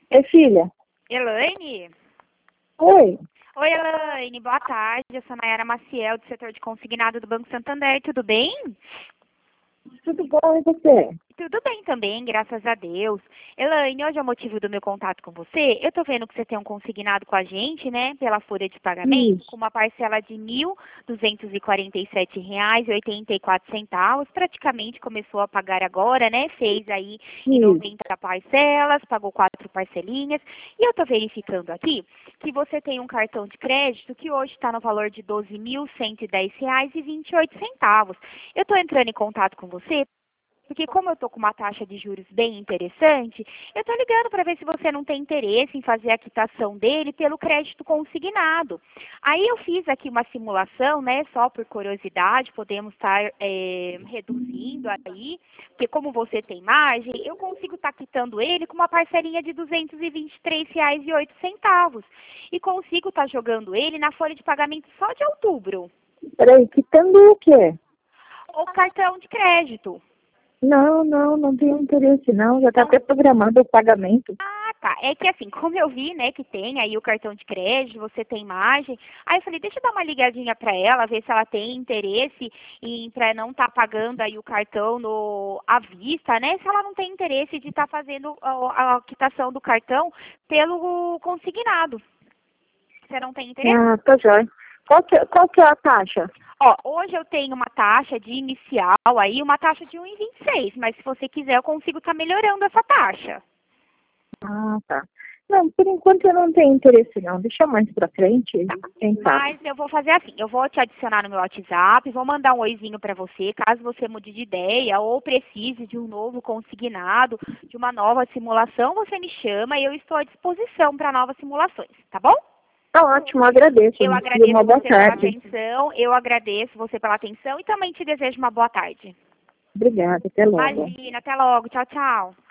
É filha? Elaine? Oi, Oi, Elaine, boa tarde. Eu sou a Nayara Maciel, do setor de consignado do Banco Santander. Tudo bem? tudo bom e você? Tudo bem também, graças a Deus. Elaine, hoje é o motivo do meu contato com você. Eu tô vendo que você tem um consignado com a gente, né, pela folha de pagamento, com Isso, uma parcela de R$ 1.247,84. Praticamente começou a pagar agora, né? Fez aí em isso. 90 parcelas, pagou 4 parcelinhas. E eu tô verificando aqui que você tem um cartão de crédito que hoje está no valor de R$ 12.110,28. Eu estou entrando em contato com você porque como eu estou com uma taxa de juros bem interessante, eu estou ligando para ver se você não tem interesse em fazer a quitação dele pelo crédito consignado. Aí eu fiz aqui uma simulação, né, só por curiosidade, podemos estar reduzindo aí, porque como você tem margem, eu consigo estar quitando ele com uma parcelinha de R$ 223,08 e consigo estar jogando ele na folha de pagamento só de outubro. Peraí, quitando o quê? O cartão de crédito. Não tenho interesse não, já está Não. até programado o pagamento. Ah, tá. É que assim, como eu vi, né, que tem aí o cartão de crédito, você tem margem, aí eu falei, deixa eu dar uma ligadinha para ela, ver se ela tem interesse em para não estar pagando aí o cartão à vista, né? Se ela não tem interesse de estar fazendo a quitação do cartão pelo consignado. Você não tem interesse? Ah, tá jóia. Qual que é a taxa? Ó, hoje eu tenho uma taxa de inicial aí, uma taxa de 1,26, mas se você quiser eu consigo estar melhorando essa taxa. Ah, tá. Não, por enquanto eu não tenho interesse não, deixa mais pra frente, quem sabe. Mas eu vou fazer assim, eu vou te adicionar no meu WhatsApp, vou mandar um oizinho para você, caso você mude de ideia ou precise de um novo consignado, de uma nova simulação, você me chama e eu estou à disposição para novas simulações, tá bom? Tá ótimo, agradeço. Eu E uma agradeço boa você pela tarde. atenção, eu agradeço você pela atenção e também te desejo uma boa tarde. Obrigada, até logo. Imagina, até logo, tchau, tchau.